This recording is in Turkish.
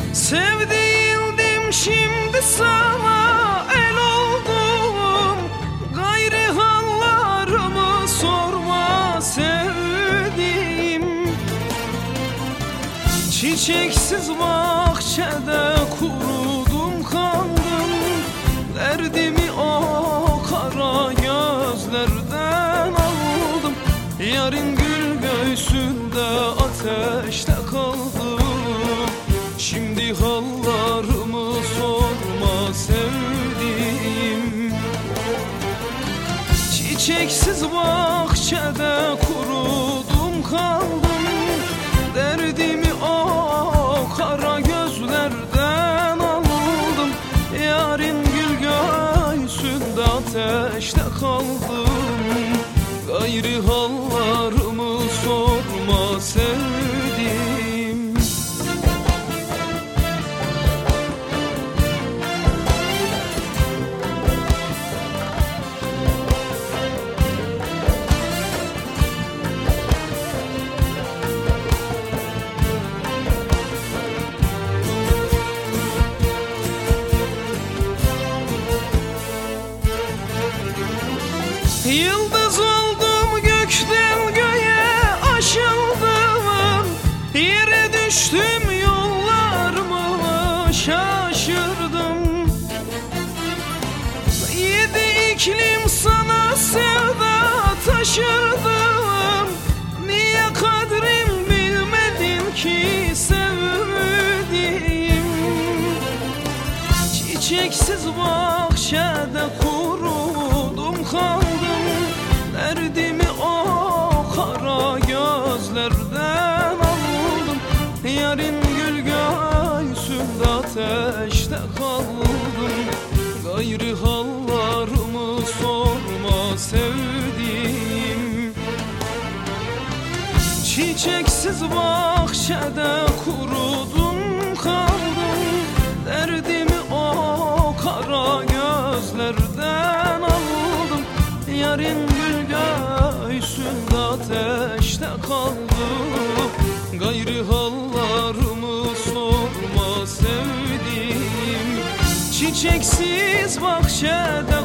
Sevdiğim şimdi sana el oldum. Gayri hallarımı sorma sevdiğim. Çiçeksiz bahçede kurudum kaldım. Derdimi o kara gözlerden aldım. Yarın gül göğsünde ateşte kaldım. Şimdi hallarımı sorma sevdiğim. Çiçeksiz bahçede kurudum kaldım. Derdimi o kara gözlerden aldım. Yarın gül göğsünde ateşte kaldım. Gayri hallarımı sorma sevdiğim. Yıldız oldum gökten göğe aşıldım. Yere düştüm yollarımı şaşırdım. Yedi iklim sana sevda taşırdım. Niye kadrim bilmedin ki sevdiğim. Çiçeksiz bahçede kurudum kaldım. Derdimi o kara gözlerden aldım. Yarın gül göğsünde ateşte kaldım. Gayri hallarımı sorma sevdiğim. Çiçeksiz bahçede kurudum kaldım. Derdimi o kara gözlerden aldım. Yarın gül göğsünde ateşte kaldım. Gayri hallarımı sorma sevdiğim. Çiçeksiz bahçede